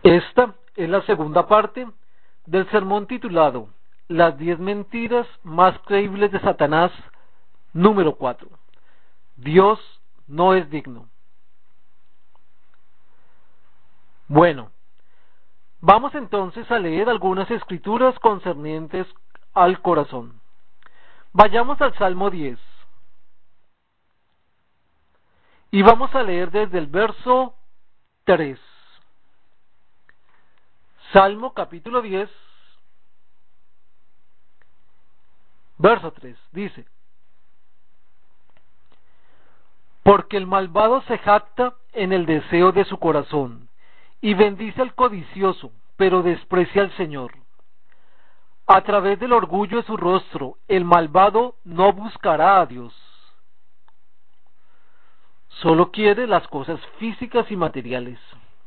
Esta es la segunda parte del sermón titulado Las 10 mentiras más creíbles de Satanás, número 4. Dios no es digno. Bueno, vamos entonces a leer algunas escrituras concernientes al corazón. Vayamos al Salmo 10. Y vamos a leer desde el verso 3. Salmo capítulo 10, verso 3, dice: Porque el malvado se jacta en el deseo de su corazón, y bendice al codicioso, pero desprecia al Señor. A través del orgullo de su rostro, el malvado no buscará a Dios. Solo quiere las cosas físicas y materiales.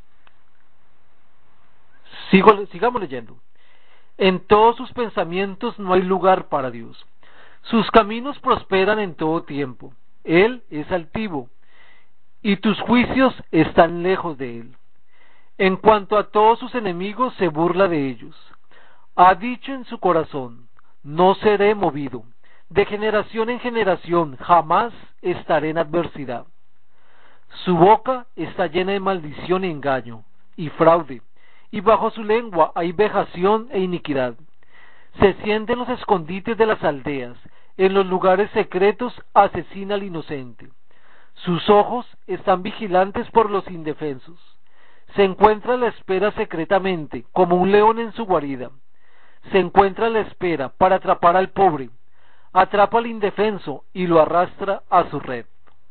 Sigamos leyendo. En todos sus pensamientos no hay lugar para Dios. Sus caminos prosperan en todo tiempo. Él es altivo, y tus juicios están lejos de él. En cuanto a todos sus enemigos, se burla de ellos. Ha dicho en su corazón: no seré movido. De generación en generación jamás estaré en adversidad. Su boca está llena de maldición y engaño, y fraude, y bajo su lengua hay vejación e iniquidad. Se siente en los escondites de las aldeas, en los lugares secretos asesina al inocente. Sus ojos están vigilantes por los indefensos. Se encuentra a la espera secretamente, como un león en su guarida. Se encuentra a la espera para atrapar al pobre. Atrapa al indefenso y lo arrastra a su red,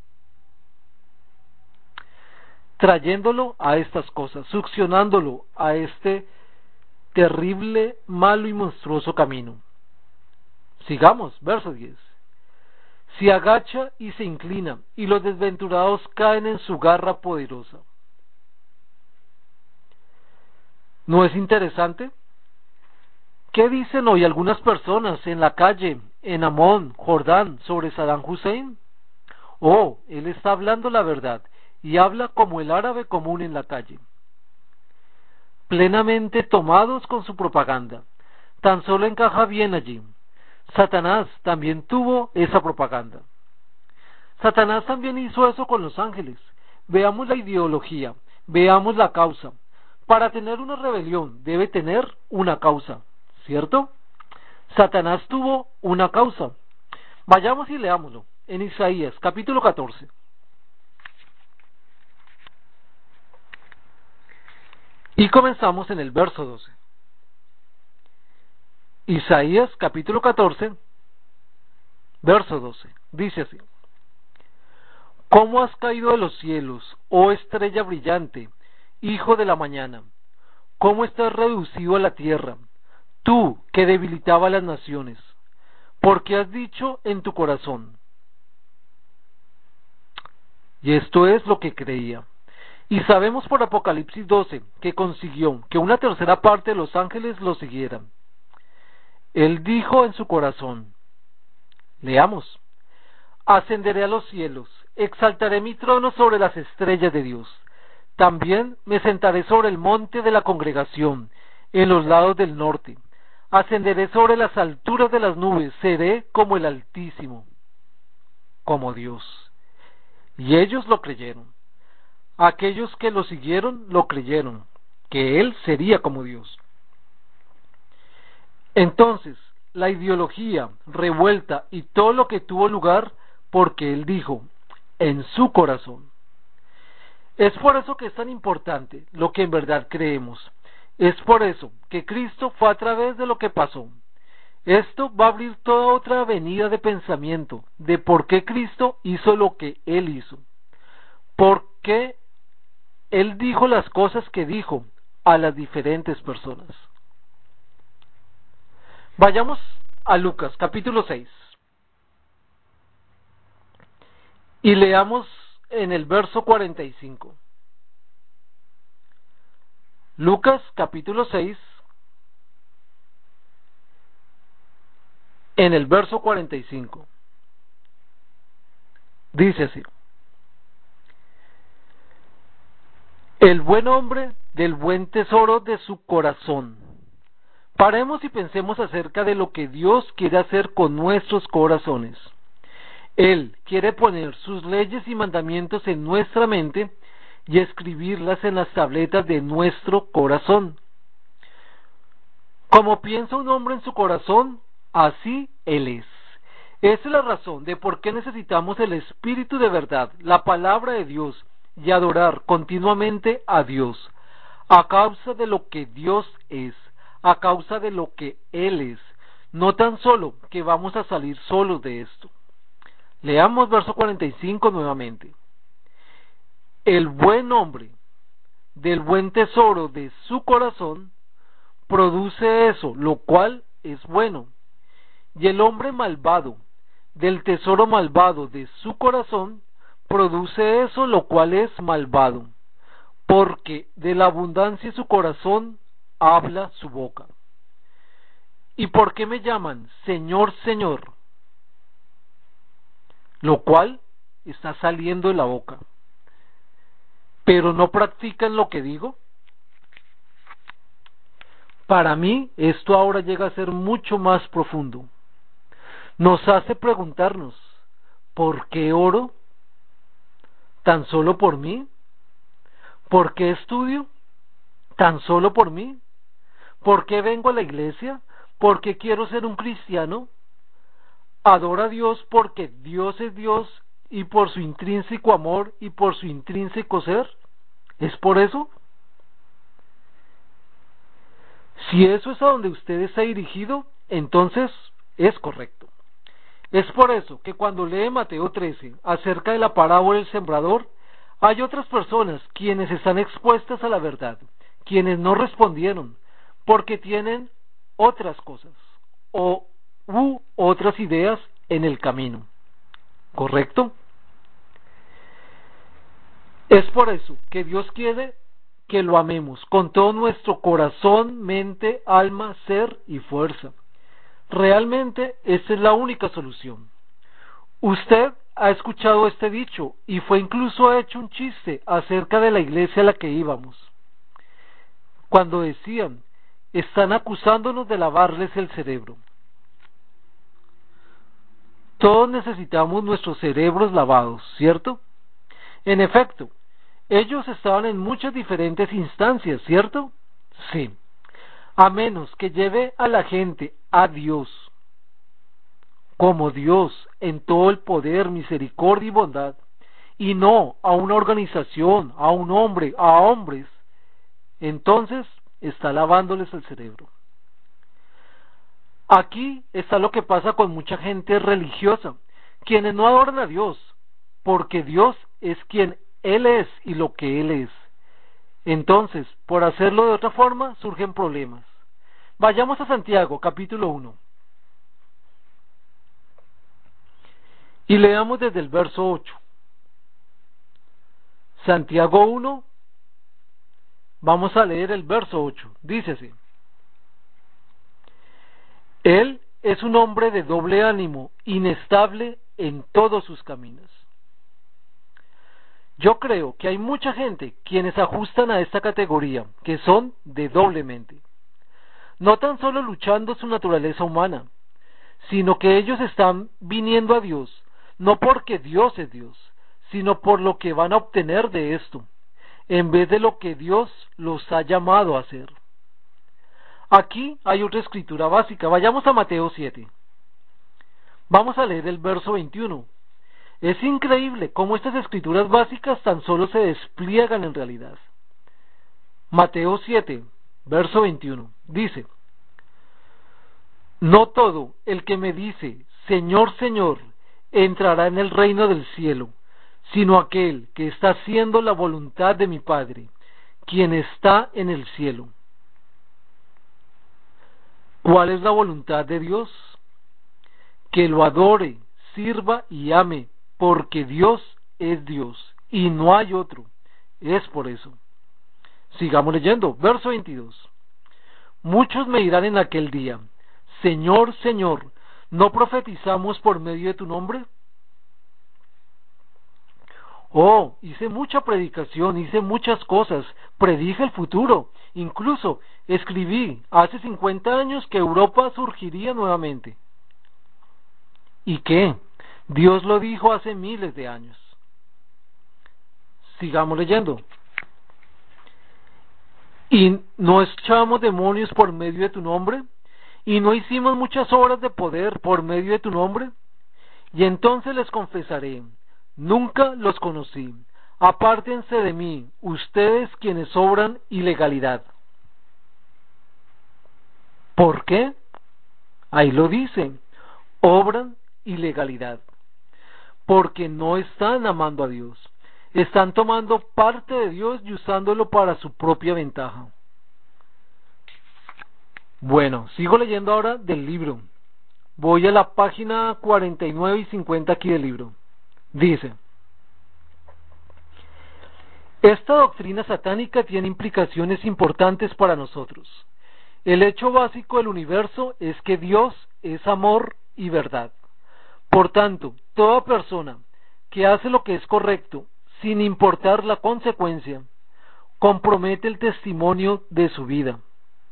trayéndolo a estas cosas, succionándolo a este terrible, malo y monstruoso camino. Sigamos, verso 10. Se agacha y se inclina, y los desventurados caen en su garra poderosa. ¿No es interesante? ¿Qué dicen hoy algunas personas en la calle, en Amón, Jordán, sobre Saddam Hussein? Oh, él está hablando la verdad, y habla como el árabe común en la calle. Plenamente tomados con su propaganda. Tan solo encaja bien allí. Satanás también tuvo esa propaganda. Satanás también hizo eso con los ángeles. Veamos la ideología, veamos la causa. Para tener una rebelión debe tener una causa, ¿cierto? Satanás tuvo una causa. Vayamos y leámoslo en Isaías capítulo 14. Y comenzamos en el verso 12. Isaías capítulo 14, verso 12. Dice así: ¿Cómo has caído de los cielos, oh estrella brillante, hijo de la mañana? ¿Cómo estás reducido a la tierra, tú que debilitaba las naciones? Porque has dicho en tu corazón. Y esto es lo que creía. Y sabemos por Apocalipsis 12 que consiguió que una tercera parte de los ángeles lo siguieran. Él dijo en su corazón, leamos: ascenderé a los cielos, exaltaré mi trono sobre las estrellas de Dios. También me sentaré sobre el monte de la congregación, en los lados del norte. Ascenderé sobre las alturas de las nubes, seré como el Altísimo, como Dios. Y ellos lo creyeron. Aquellos que lo siguieron lo creyeron, que él sería como Dios. Entonces, la ideología revuelta y todo lo que tuvo lugar porque él dijo en su corazón. Es por eso que es tan importante lo que en verdad creemos. Es por eso que Cristo fue a través de lo que pasó. Esto va a abrir toda otra avenida de pensamiento de por qué Cristo hizo lo que Él hizo. Por qué Él dijo las cosas que dijo a las diferentes personas. Vayamos a Lucas capítulo 6 y leamos en el verso 45. Lucas capítulo 6 en el verso 45. Dice así: el buen hombre del buen tesoro de su corazón. Paremos y pensemos acerca de lo que Dios quiere hacer con nuestros corazones. Él quiere poner sus leyes y mandamientos en nuestra mente y escribirlas en las tabletas de nuestro corazón. Como piensa un hombre en su corazón, así él es. Esa es la razón de por qué necesitamos el Espíritu de verdad, la palabra de Dios, y adorar continuamente a Dios, a causa de lo que Dios es, a causa de lo que Él es, no tan solo que vamos a salir solos de esto. Leamos verso 45 nuevamente. El buen hombre del buen tesoro de su corazón produce eso, lo cual es bueno. Y el hombre malvado del tesoro malvado de su corazón produce eso, lo cual es malvado, porque de la abundancia de su corazón habla su boca. ¿Y por qué me llaman Señor, Señor? Lo cual está saliendo de la boca, pero no practican lo que digo. Para mí esto ahora llega a ser mucho más profundo. Nos hace preguntarnos, ¿por qué oro? ¿Tan solo por mí? ¿Por qué estudio? ¿Tan solo por mí? ¿Por qué vengo a la iglesia? ¿Por qué quiero ser un cristiano? Adora a Dios porque Dios es Dios y por su intrínseco amor y por su intrínseco ser. ¿Es por eso? Si eso es a donde usted está dirigido, entonces es correcto. Es por eso que cuando lee Mateo 13 acerca de la parábola del sembrador, hay otras personas quienes están expuestas a la verdad, quienes no respondieron, porque tienen otras cosas u otras ideas en el camino. ¿Correcto? Es por eso que Dios quiere que lo amemos con todo nuestro corazón, mente, alma, ser y fuerza. Realmente esa es la única solución. Usted ha escuchado este dicho y fue incluso hecho un chiste acerca de la iglesia a la que íbamos, cuando decían, están acusándonos de lavarles el cerebro. Todos necesitamos nuestros cerebros lavados, ¿cierto? En efecto, ellos estaban en muchas diferentes instancias, ¿cierto? Sí. A menos que lleve a la gente a Dios, como Dios en todo el poder, misericordia y bondad, y no a una organización, a un hombre, a hombres, entonces está lavándoles el cerebro. Aquí está lo que pasa con mucha gente religiosa, quienes no adoran a Dios, porque Dios es quien Él es y lo que Él es. Entonces, por hacerlo de otra forma, surgen problemas. Vayamos a Santiago, capítulo 1. Y leamos desde el verso 8. Santiago 1, vamos a leer el verso 8. Dice así. Él es un hombre de doble ánimo, inestable en todos sus caminos. Yo creo que hay mucha gente quienes ajustan a esta categoría, que son de doble mente. No tan solo luchando su naturaleza humana, sino que ellos están viniendo a Dios, no porque Dios es Dios, sino por lo que van a obtener de esto, en vez de lo que Dios los ha llamado a hacer. Aquí hay otra escritura básica. Vayamos a Mateo 7. Vamos a leer el verso 21. Es increíble cómo estas escrituras básicas tan solo se despliegan en realidad. Mateo 7, verso 21. Dice, no todo el que me dice, Señor, Señor, entrará en el reino del cielo, sino aquel que está haciendo la voluntad de mi Padre, quien está en el cielo. ¿Cuál es la voluntad de Dios? Que lo adore, sirva y ame, porque Dios es Dios y no hay otro. Es por eso. Sigamos leyendo, verso 22. Muchos me dirán en aquel día, Señor, Señor, ¿no profetizamos por medio de tu nombre? Oh, hice mucha predicación, hice muchas cosas, predije el futuro, incluso escribí hace 50 años que Europa surgiría nuevamente. ¿Y qué? Dios lo dijo hace miles de años. Sigamos leyendo. ¿Y no echamos demonios por medio de tu nombre? ¿Y no hicimos muchas obras de poder por medio de tu nombre? Y entonces les confesaré, nunca los conocí. Apártense de mí, ustedes quienes obran ilegalidad. ¿Por qué? Ahí lo dice, obran ilegalidad. Porque no están amando a Dios. Están tomando parte de Dios y usándolo para su propia ventaja. Bueno, sigo leyendo ahora del libro. Voy a la página 49 y 50 aquí del libro. Dice, esta doctrina satánica tiene implicaciones importantes para nosotros. El hecho básico del universo es que Dios es amor y verdad. Por tanto, toda persona que hace lo que es correcto, sin importar la consecuencia, compromete el testimonio de su vida.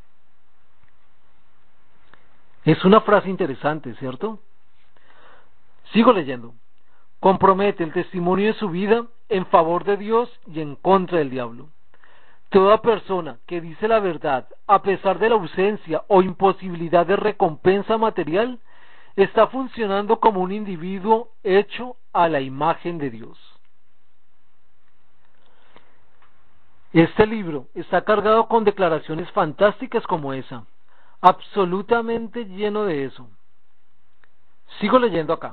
Es una frase interesante, ¿cierto? Sigo leyendo. Compromete el testimonio de su vida en favor de Dios y en contra del diablo. Toda persona que dice la verdad, a pesar de la ausencia o imposibilidad de recompensa material, está funcionando como un individuo hecho a la imagen de Dios. Este libro está cargado con declaraciones fantásticas como esa, absolutamente lleno de eso. Sigo leyendo acá.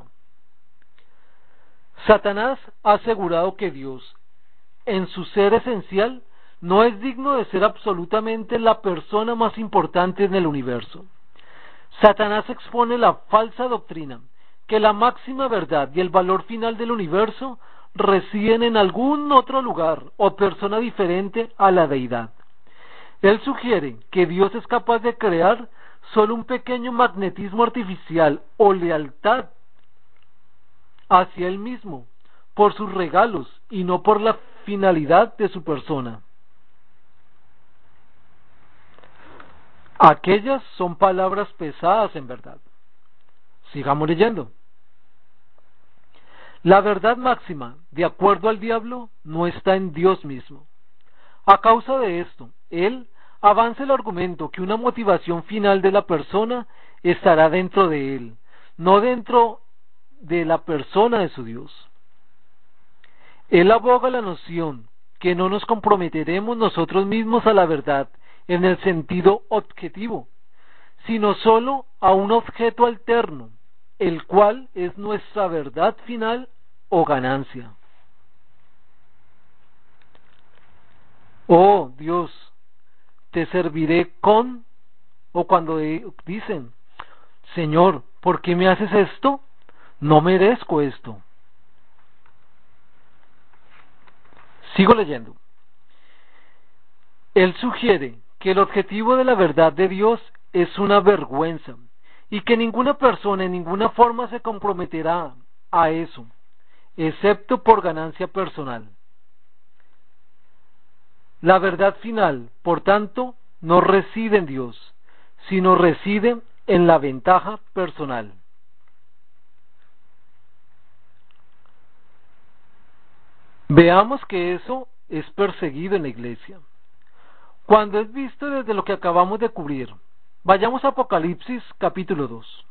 Satanás ha asegurado que Dios, en su ser esencial, no es digno de ser absolutamente la persona más importante en el universo. Satanás expone la falsa doctrina que la máxima verdad y el valor final del universo residen en algún otro lugar o persona diferente a la deidad. Él sugiere que Dios es capaz de crear solo un pequeño magnetismo artificial o lealtad hacia él mismo por sus regalos y no por la finalidad de su persona. Aquellas son palabras pesadas en verdad. Sigamos leyendo. La verdad máxima, de acuerdo al diablo, no está en Dios mismo. A causa de esto, él avanza el argumento que una motivación final de la persona estará dentro de él, no dentro de la persona de su Dios. Él aboga la noción que no nos comprometeremos nosotros mismos a la verdad en el sentido objetivo, sino sólo a un objeto alterno, el cual es nuestra verdad final o ganancia. Oh Dios, te serviré con, o cuando dicen, Señor, ¿por qué me haces esto? No merezco esto. Sigo leyendo. Él sugiere que el objetivo de la verdad de Dios es una vergüenza y que ninguna persona en ninguna forma se comprometerá a eso, excepto por ganancia personal. La verdad final, por tanto, no reside en Dios, sino reside en la ventaja personal. Veamos que eso es perseguido en la iglesia. Cuando es visto desde lo que acabamos de cubrir, vayamos a Apocalipsis capítulo 2.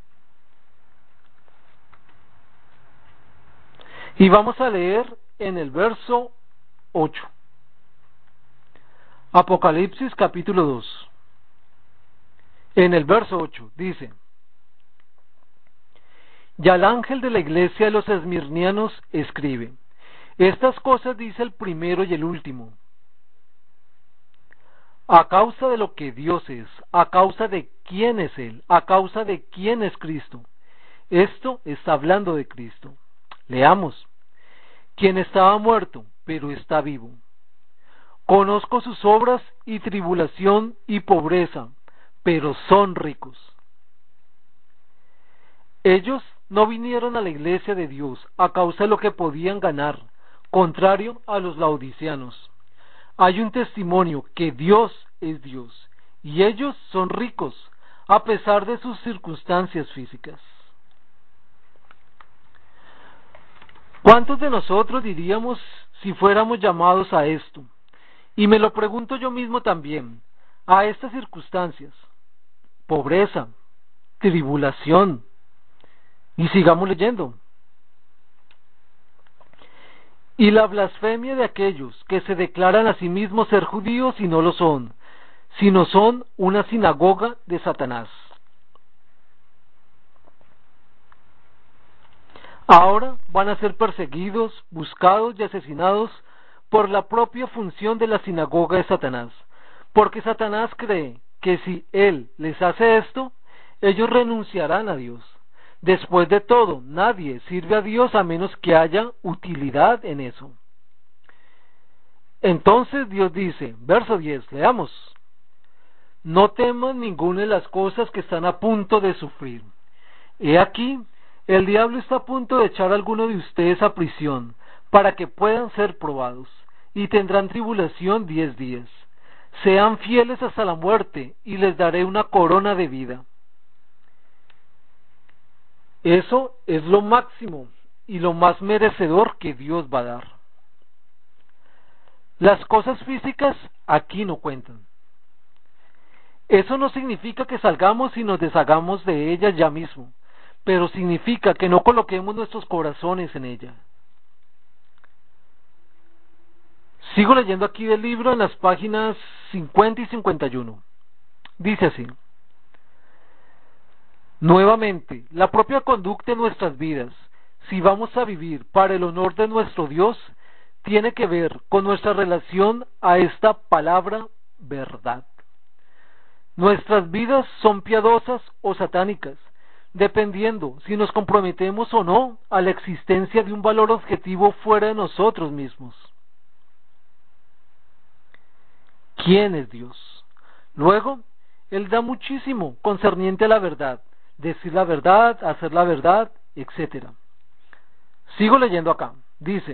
Y vamos a leer en el verso 8. Apocalipsis capítulo 2. En el verso 8 dice: Y al ángel de la iglesia de los esmirnianos escribe: Estas cosas dice el primero y el último. A causa de lo que Dios es, a causa de quién es Él, a causa de quién es Cristo. Esto está hablando de Cristo. Leamos. Quien estaba muerto, pero está vivo. Conozco sus obras y tribulación y pobreza, pero son ricos. Ellos no vinieron a la iglesia de Dios a causa de lo que podían ganar, contrario a los laodiceanos. Hay un testimonio que Dios es Dios, y ellos son ricos, a pesar de sus circunstancias físicas. ¿Cuántos de nosotros diríamos si fuéramos llamados a esto? Y me lo pregunto yo mismo también, a estas circunstancias: pobreza, tribulación, y sigamos leyendo. Y la blasfemia de aquellos que se declaran a sí mismos ser judíos y no lo son, sino son una sinagoga de Satanás. Ahora van a ser perseguidos, buscados y asesinados por la propia función de la sinagoga de Satanás, porque Satanás cree que si él les hace esto, ellos renunciarán a Dios. Después de todo, nadie sirve a Dios a menos que haya utilidad en eso. Entonces Dios dice, verso 10, leamos: no teman ninguna de las cosas que están a punto de sufrir. He aquí, el diablo está a punto de echar a alguno de ustedes a prisión, para que puedan ser probados, y tendrán tribulación 10 días. Sean fieles hasta la muerte, y les daré una corona de vida. Eso es lo máximo y lo más merecedor que Dios va a dar. Las cosas físicas aquí no cuentan. Eso no significa que salgamos y nos deshagamos de ellas ya mismo, pero significa que no coloquemos nuestros corazones en ella. Sigo leyendo aquí del libro en las páginas 50 y 51. Dice así: nuevamente, la propia conducta de nuestras vidas, si vamos a vivir para el honor de nuestro Dios, tiene que ver con nuestra relación a esta palabra verdad. Nuestras vidas son piadosas o satánicas, dependiendo si nos comprometemos o no a la existencia de un valor objetivo fuera de nosotros mismos. ¿Quién es Dios? Luego, Él da muchísimo concerniente a la verdad, decir la verdad, hacer la verdad, etc. Sigo leyendo acá. Dice: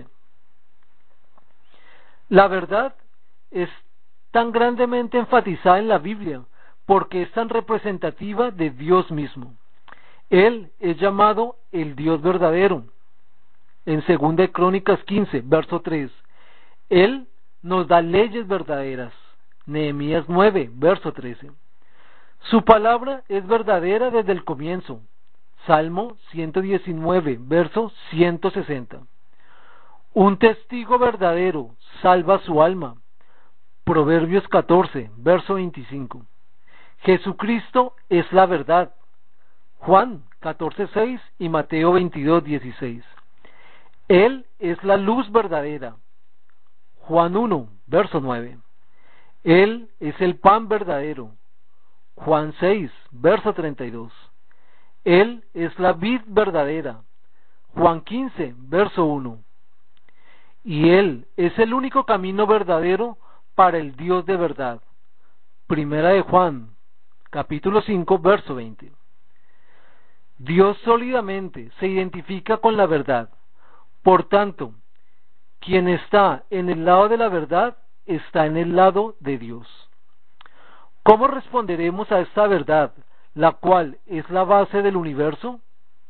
la verdad es tan grandemente enfatizada en la Biblia porque es tan representativa de Dios mismo. Él es llamado el Dios verdadero. En 2 Crónicas 15, verso 3. Él nos da leyes verdaderas. Nehemías 9, verso 13. Su palabra es verdadera desde el comienzo. Salmo 119, verso 160. Un testigo verdadero salva su alma. Proverbios 14, verso 25. Jesucristo es la verdad. Juan 14:6 y Mateo 22:16. Él es la luz verdadera. Juan 1, verso 9. Él es el pan verdadero. Juan 6, verso 32. Él es la vid verdadera. Juan 15, verso 1. Y Él es el único camino verdadero para el Dios de verdad. Primera de Juan, capítulo 5, verso 20. Dios sólidamente se identifica con la verdad. Por tanto, quien está en el lado de la verdad está en el lado de Dios. ¿Cómo responderemos a esta verdad, la cual es la base del universo?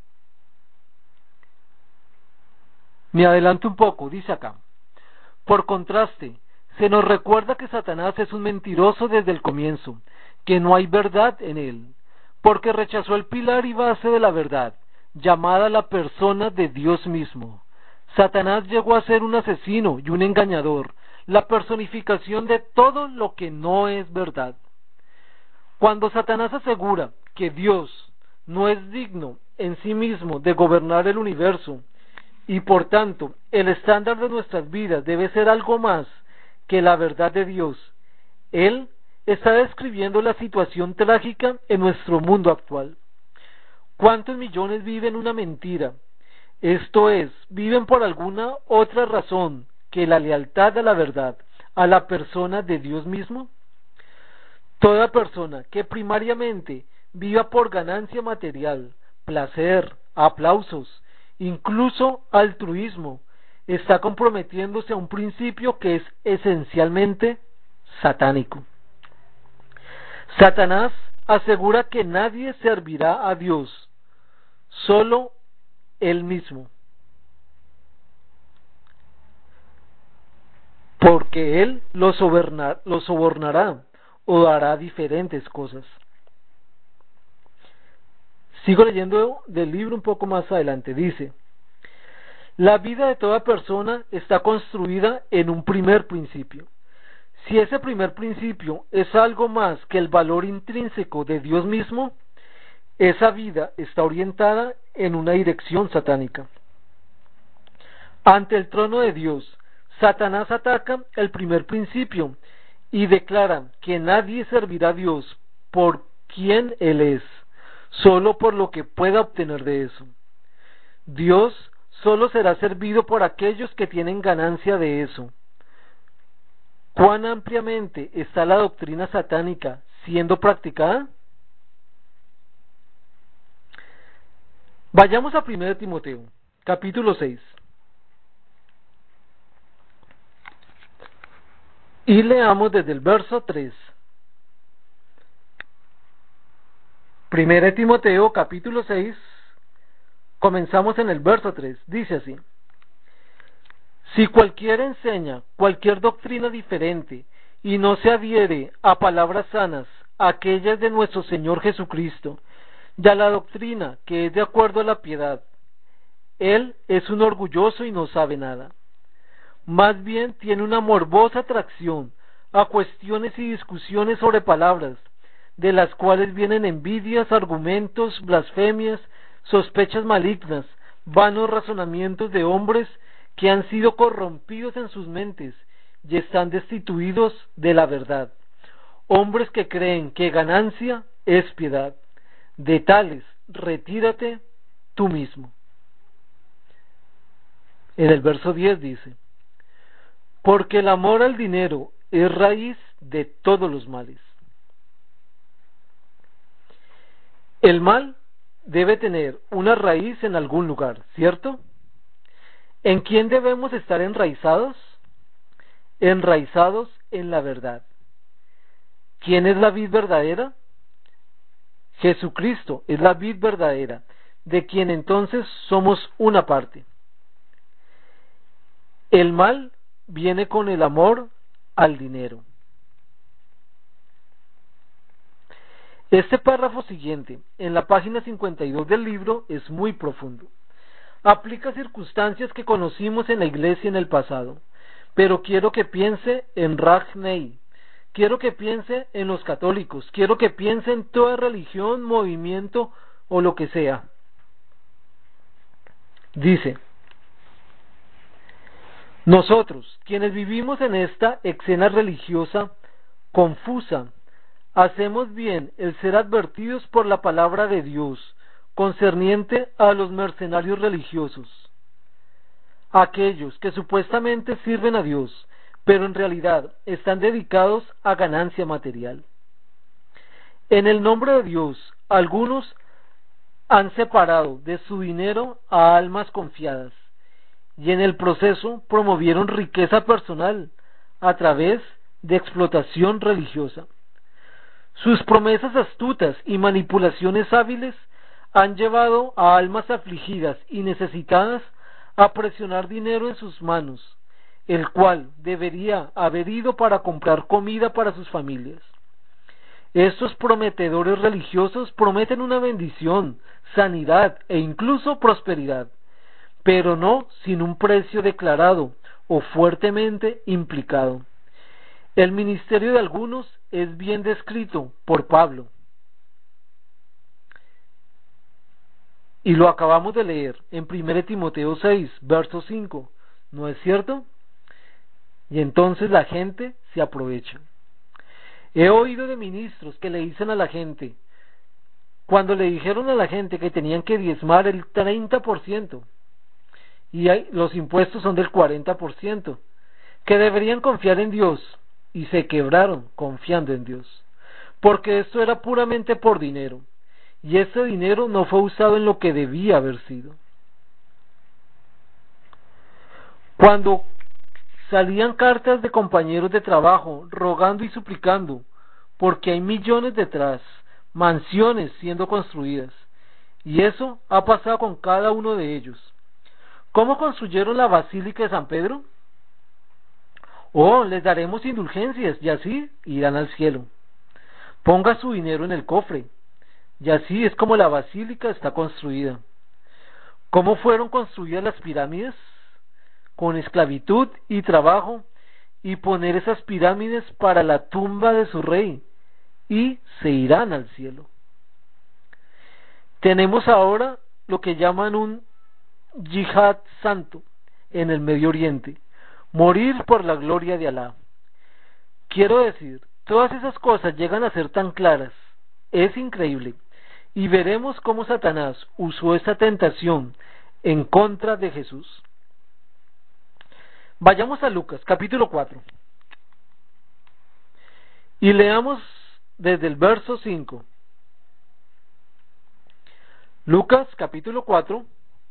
Me adelanto un poco, dice acá. Por contraste, se nos recuerda que Satanás es un mentiroso desde el comienzo, que no hay verdad en él, porque rechazó el pilar y base de la verdad, llamada la persona de Dios mismo. Satanás llegó a ser un asesino y un engañador, la personificación de todo lo que no es verdad. Cuando Satanás asegura que Dios no es digno en sí mismo de gobernar el universo, y por tanto el estándar de nuestras vidas debe ser algo más que la verdad de Dios, él está describiendo la situación trágica en nuestro mundo actual. ¿Cuántos millones viven una mentira? Esto es, viven por alguna otra razón que la lealtad a la verdad, a la persona de Dios mismo. Toda persona que primariamente viva por ganancia material, placer, aplausos, incluso altruismo, está comprometiéndose a un principio que es esencialmente satánico. Satanás asegura que nadie servirá a Dios, solo él mismo, porque él lo sobornará o hará diferentes cosas. Sigo leyendo del libro un poco más adelante. Dice: la vida de toda persona está construida en un primer principio. Si ese primer principio es algo más que el valor intrínseco de Dios mismo, esa vida está orientada en una dirección satánica. Ante el trono de Dios, Satanás ataca el primer principio y declara que nadie servirá a Dios por quien Él es, solo por lo que pueda obtener de eso. Dios solo será servido por aquellos que tienen ganancia de eso. ¿Cuán ampliamente está la doctrina satánica siendo practicada? Vayamos a 1 Timoteo, capítulo 6. Y leamos desde el verso 3. 1 Timoteo, capítulo 6, comenzamos en el verso 3. Dice así: si cualquiera enseña cualquier doctrina diferente y no se adhiere a palabras sanas, aquellas de nuestro Señor Jesucristo, y a la doctrina que es de acuerdo a la piedad, él es un orgulloso y no sabe nada. Más bien tiene una morbosa atracción a cuestiones y discusiones sobre palabras, de las cuales vienen envidias, argumentos, blasfemias, sospechas malignas, vanos razonamientos de hombres que han sido corrompidos en sus mentes y están destituidos de la verdad. Hombres que creen que ganancia es piedad. De tales, retírate tú mismo. En el verso 10 dice: porque el amor al dinero es raíz de todos los males. El mal debe tener una raíz en algún lugar, ¿cierto? ¿En quién debemos estar enraizados? Enraizados en la verdad. ¿Quién es la vid verdadera? Jesucristo es la vid verdadera, de quien entonces somos una parte. El mal viene con el amor al dinero. Este párrafo siguiente, en la página 52 del libro, es muy profundo. Aplica circunstancias que conocimos en la iglesia en el pasado, pero quiero que piense en Ragney, quiero que piense en los católicos, quiero que piense en toda religión, movimiento o lo que sea. Dice: nosotros, quienes vivimos en esta escena religiosa confusa, hacemos bien el ser advertidos por la palabra de Dios concerniente a los mercenarios religiosos, aquellos que supuestamente sirven a Dios, pero en realidad están dedicados a ganancia material. En el nombre de Dios, algunos han separado de su dinero a almas confiadas, y en el proceso promovieron riqueza personal a través de explotación religiosa. Sus promesas astutas y manipulaciones hábiles han llevado a almas afligidas y necesitadas a presionar dinero en sus manos, el cual debería haber ido para comprar comida para sus familias. Estos prometedores religiosos prometen una bendición, sanidad e incluso prosperidad, pero no sin un precio declarado o fuertemente implicado. El ministerio de algunos es bien descrito por Pablo, y lo acabamos de leer en 1 Timoteo 6, verso 5, ¿no es cierto? Y entonces la gente se aprovecha. He oído de ministros que le dicen a la gente, cuando le dijeron a la gente que tenían que diezmar el 30%, y los impuestos son del 40%, que deberían confiar en Dios, y se quebraron confiando en Dios, porque esto era puramente por dinero, y ese dinero no fue usado en lo que debía haber sido. Cuando salían cartas de compañeros de trabajo rogando y suplicando, porque hay millones detrás, mansiones siendo construidas. Y eso ha pasado con cada uno de ellos. ¿Cómo construyeron la Basílica de San Pedro? Oh, les daremos indulgencias y así irán al cielo. Ponga su dinero en el cofre, y así es como la basílica está construida. ¿Cómo fueron construidas las pirámides? Con esclavitud y trabajo, y poner esas pirámides para la tumba de su rey, y se irán al cielo. Tenemos ahora lo que llaman un yihad santo en el Medio Oriente, morir por la gloria de Alá. Quiero decir, todas esas cosas llegan a ser tan claras, es increíble, y veremos cómo Satanás usó esta tentación en contra de Jesús. Vayamos a Lucas, capítulo 4, y leamos desde el verso 5. Lucas, capítulo 4,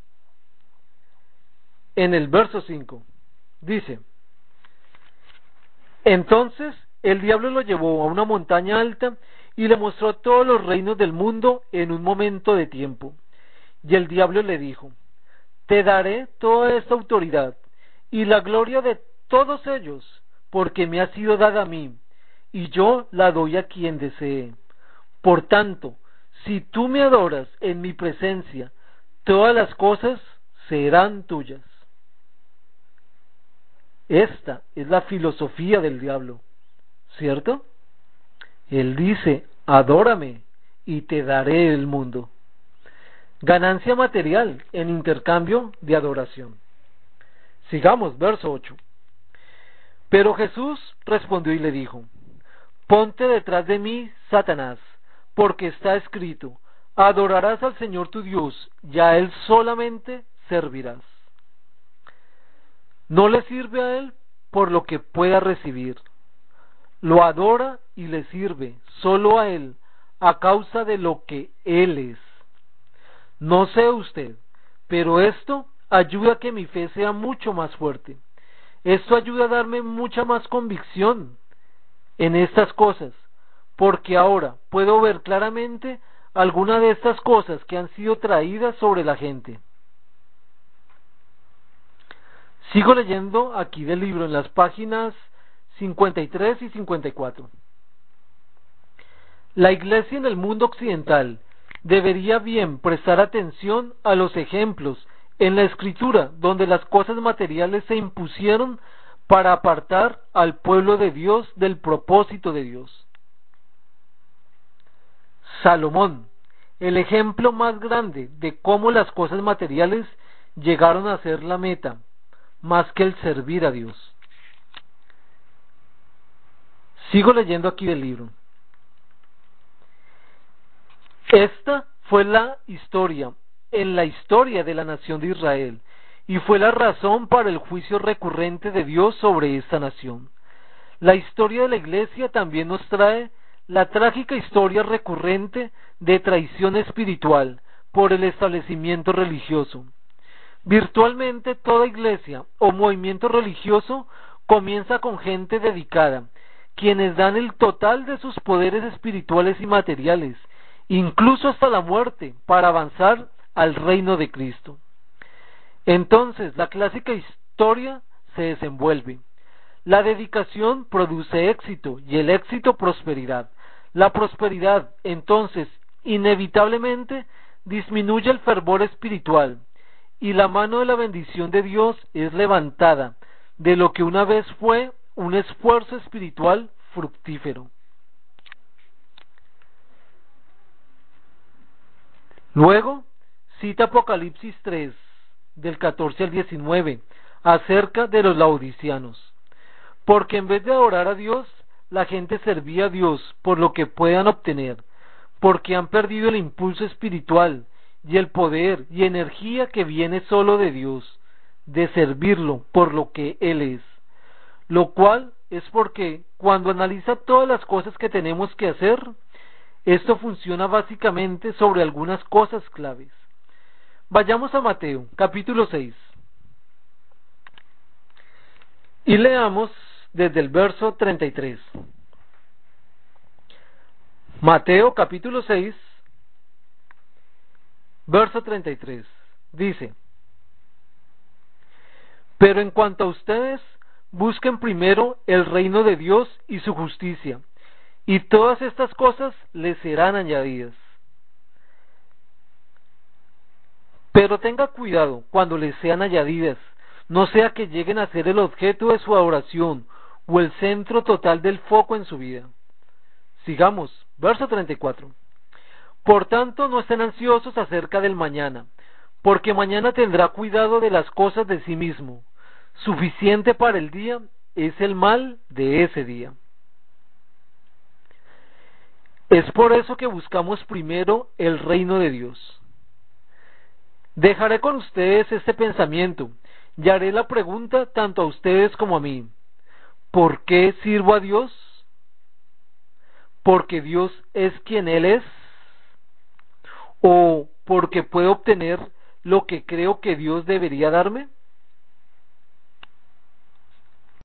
en el verso 5, dice: Entonces el diablo lo llevó a una montaña alta y le mostró todos los reinos del mundo en un momento de tiempo. Y el diablo le dijo: Te daré toda esta autoridad y la gloria de todos ellos, porque me ha sido dada a mí, y yo la doy a quien desee. Por tanto, si tú me adoras en mi presencia, todas las cosas serán tuyas. Esta es la filosofía del diablo, ¿cierto? Él dice: adórame y te daré el mundo. Ganancia material en intercambio de adoración. Sigamos, verso 8. Pero Jesús respondió y le dijo: Ponte detrás de mí, Satanás, porque está escrito: adorarás al Señor tu Dios, y a Él solamente servirás. No le sirve a Él por lo que pueda recibir. Lo adora y le sirve solo a Él a causa de lo que Él es. No sé usted, pero esto ayuda a que mi fe sea mucho más fuerte. Esto ayuda a darme mucha más convicción en estas cosas, porque ahora puedo ver claramente algunas de estas cosas que han sido traídas sobre la gente. Sigo leyendo aquí del libro en las páginas 53 y 54. La Iglesia en el mundo occidental debería bien prestar atención a los ejemplos en la Escritura donde las cosas materiales se impusieron para apartar al pueblo de Dios del propósito de Dios. Salomón, el ejemplo más grande de cómo las cosas materiales llegaron a ser la meta, más que el servir a Dios. Sigo leyendo aquí del libro. Esta fue la historia de la nación de Israel, y fue la razón para el juicio recurrente de Dios sobre esta nación. La historia de la Iglesia también nos trae la trágica historia recurrente de traición espiritual por el establecimiento religioso. Virtualmente toda iglesia o movimiento religioso comienza con gente dedicada, quienes dan el total de sus poderes espirituales y materiales, incluso hasta la muerte, para avanzar al reino de Cristo. Entonces la clásica historia se desenvuelve. La dedicación produce éxito y el éxito prosperidad. La prosperidad, entonces, inevitablemente disminuye el fervor espiritual y la mano de la bendición de Dios es levantada de lo que una vez fue un esfuerzo espiritual fructífero. Luego, cita Apocalipsis 3, del 14 al 19, acerca de los laodiceanos. Porque en vez de adorar a Dios, la gente servía a Dios por lo que puedan obtener, porque han perdido el impulso espiritual y el poder y energía que viene solo de Dios, de servirlo por lo que Él es. Lo cual es porque cuando analiza todas las cosas que tenemos que hacer, esto funciona básicamente sobre algunas cosas claves. Vayamos a Mateo, capítulo 6. Y leamos desde el verso 33. Mateo capítulo 6, verso 33. Dice: Pero en cuanto a ustedes, busquen primero el reino de Dios y su justicia, y todas estas cosas les serán añadidas. Pero tenga cuidado cuando les sean añadidas, no sea que lleguen a ser el objeto de su adoración o el centro total del foco en su vida. Sigamos, verso 34. Por tanto, no estén ansiosos acerca del mañana, porque mañana tendrá cuidado de las cosas de sí mismo. Suficiente para el día es el mal de ese día. Es por eso que buscamos primero el reino de Dios. Dejaré con ustedes este pensamiento y haré la pregunta tanto a ustedes como a mí. ¿Por qué sirvo a Dios? ¿Porque Dios es quien Él es? ¿O porque puedo obtener lo que creo que Dios debería darme?